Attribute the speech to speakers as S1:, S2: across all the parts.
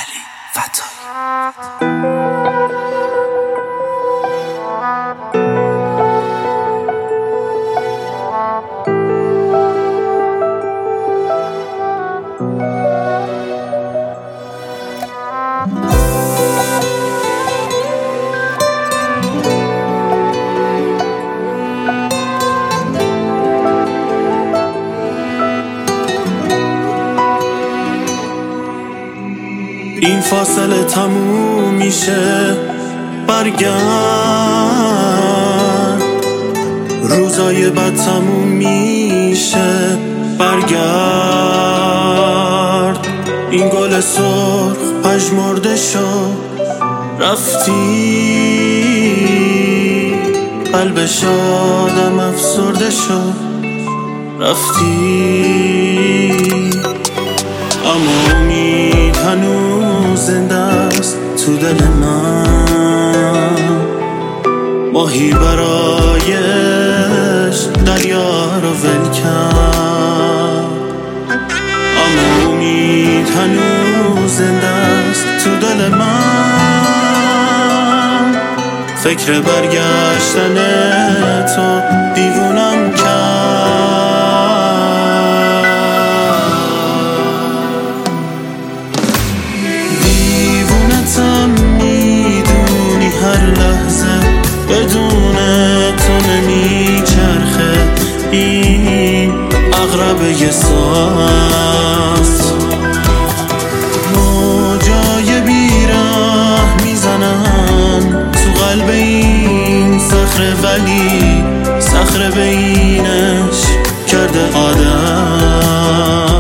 S1: علی فتایی.
S2: این فاصله تموم میشه، برگرد. روزای بد تموم میشه، برگرد. این گل سرخ پژمرده شد، رفتی. قلب شادم افسرده شد، رفتی. اما امید هنوز زنده است تو دل من. ماهی برایش دریا رو ول کرد. اما امید هنوز زنده است تو دل من. فکر برگشتن تو دیوونم کرد. بدون تو نمیچرخه این عقربه ساز. موجای بیره میزنن تو قلب این صخره، ولی صخره بینش کرده آدم.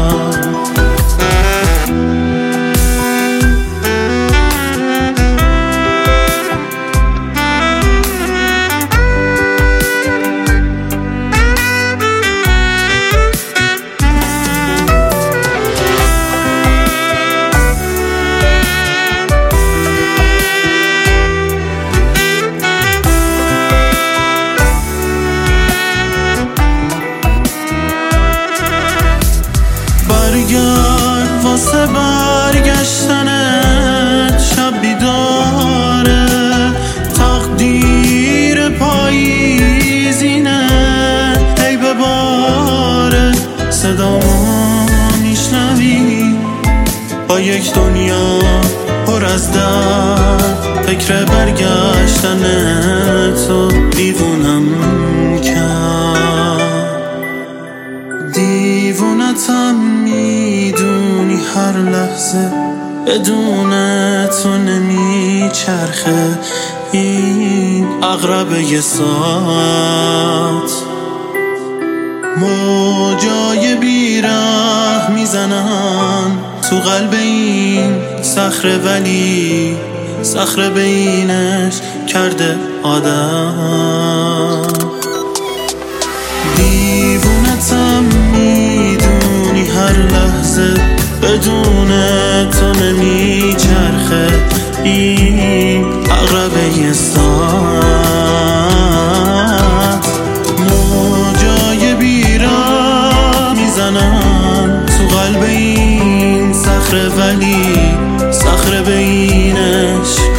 S2: برگرد واسه برگشتنت، شب بیداره. تقدیر پاییزینه، هی بباره. صدامو میشنوی با یک دنیا پر از درد. فکر برگشتن تو دیوونم کرد. دیوونتم میدونی هر لحظه بدون تو نمیچرخه این عقربه ساعت. موجای بیره میزنن تو قلب این صخره، ولی صخره بینش کرده آدم. دیوونتم میدونی هر لحظه بدون تو نمیچرخه این عقربه ساعت. موجای بیره میزنن تو قلب این صخره، ولی صخره بینش